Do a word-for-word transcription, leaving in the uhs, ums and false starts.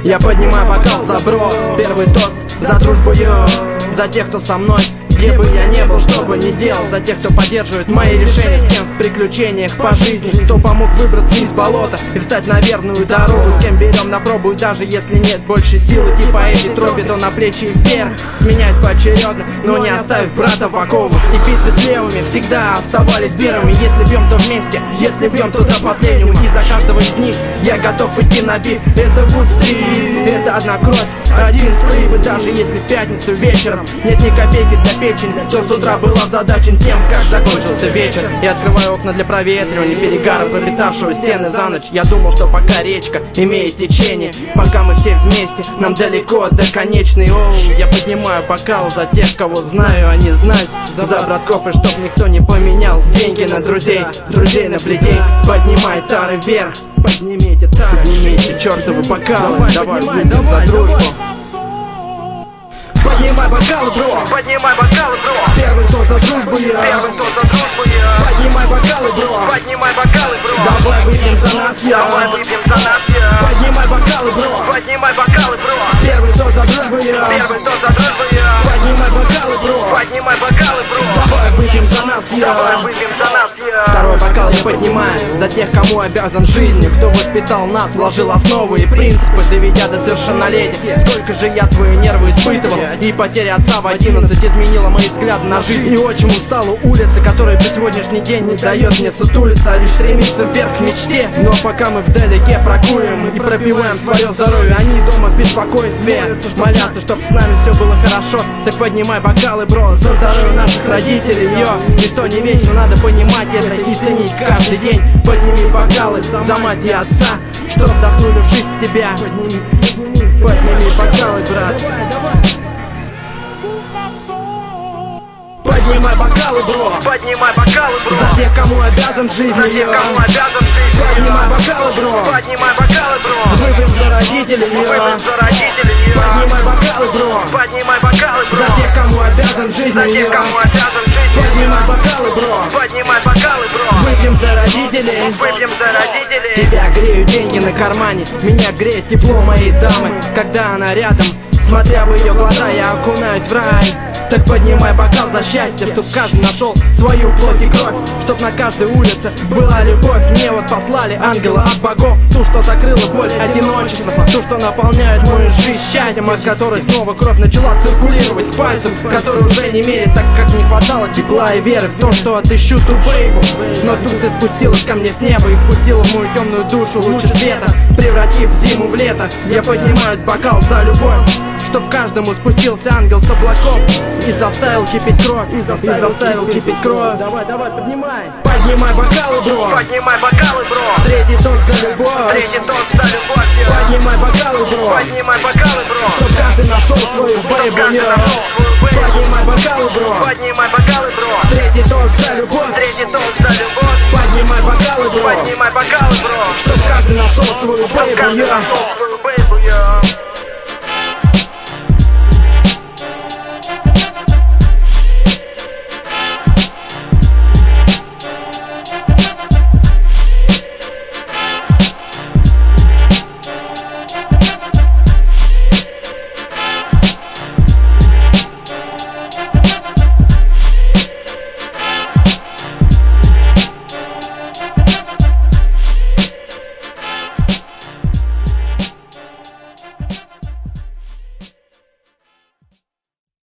Я поднимаю бокал за бро. Первый тост за дружбу, йо. За тех, кто со мной, где бы я не был, что бы ни делал. За тех, кто поддерживает мои решения, с кем в приключениях по жизни, кто помог выбраться из болота и встать на верную дорогу, с кем берем на пробу, и даже если нет больше силы, типа эти тропи, то на плечи вверх, сменяясь поочередно, но не оставив брата в оковах. И в битве с левыми всегда оставались первыми. Если бьем, то вместе, если бьем, то до последнего. И за каждого из них я готов идти на бит. Это Woodstreet, это одна кровь, один сплив. И даже если в пятницу вечером нет ни копейки для печени, то с утра был озадачен тем, как закончился вечер. И открываю окна для проветривания перегара, пропитавшего стены за ночь. Я думал, что пока речка имеет течение, пока мы все вместе, нам далеко до конечной. Оу, я поднимаю бокал за тех, кого знаю, а не знаюсь, за братков, и чтоб никто не поменял деньги на друзей, друзей на бледей. Поднимай тары вверх, поднимите тары, поднимите чертовы бокалы. Давай, давай, давай за дружбу. Поднимай бокалы, бро. Поднимай бокалы, бро. Первый тост за дружбу, я. Первый тост за дружбу, я. Поднимай бокалы, бро. Поднимай бокалы, бро. Давай выпьем за нас, я. Давай выпьем за нас, я. Поднимай бокалы, бро. Поднимай бокалы, бро. Первый тост за дружбу, я. Первый тост за дружбу, я. Поднимай бокалы, бро. Поднимай бокалы, бро. Давай выпьем за нас, я. Давай выпьем за нас, я. Второй бокал я поднимаю за тех, кому обязан жизнью, кто воспитал нас, вложил основы и принципы, доведя до совершеннолетия. Сколько же я твои нервы испытывал, и потеря отца в одиннадцать изменила мои взгляды на жизнь. И отчимом стала улица, которая до сегодняшний день не дает мне сутулиться, а лишь стремиться вверх к мечте. Но пока мы вдалеке прокуриваем и пропиваем свое здоровье, они дома в беспокойстве молятся, чтоб с нами все было хорошо. Так поднимай бокалы, бро, за здоровье наших родителей, йо. Ничто не вечно, надо понимать это и ценить каждый день. Подними бокалы за мать и отца, что вдохнули в жизнь в тебя. Подними, подними, подними бокалы, брат. Поднимай бокалы, бро. Поднимай бокалы, бро. За тех, кому обязан жизнь, за тех, кому обязан жизнь. Поднимай бокалы, бро. Поднимай бокалы, бро. Выпьем за родителей, выпьем за родителей. Поднимай бокалы, бро. Поднимай бокалы, бро. За тех, кому обязан жизнь, за тех, кому обязан жизнь. Поднимай бокалы, бро. Поднимай бокалы, бро. Выпьем за родителей, выпьем за родителей. Тебя греют деньги на кармане, меня греет тепло моей дамы, когда она рядом. Смотря в ее глаза, я окунаюсь в рай. Так поднимай бокал за счастье, чтоб каждый нашел свою плоть и кровь, чтоб на каждой улице была любовь. Мне вот послали ангела от богов, ту, что закрыла боль одиночества, ту, что наполняет мою жизнь счастьем, от которой снова кровь начала циркулировать к пальцам, который уже не мерит, так как не хватало тепла и веры в то, что отыщу ту бейбу. Но тут ты спустилась ко мне с неба и впустила в мою темную душу лучи света, превратив зиму в лето. Я поднимаю бокал за любовь, чтоб каждому спустился ангел с облаков и заставил кипеть кровь, и заставил, и заставил кипеть кровь. Давай, давай, поднимай. Поднимай бокалы, бро. Поднимай бокалы, бро. Третий тост за любовь. Третий тост за любовь. Поднимай бокалы, бро. Поднимай бокалы, бро. Чтоб каждый нашел свою бэйбу. Поднимай бокалы, бро. Поднимай бокалы, бро. Третий тост за любовь. Третий тост за любовь. Поднимай бокалы, бро. Поднимай бокалы, бро. Чтоб каждый нашел свою бэйбу.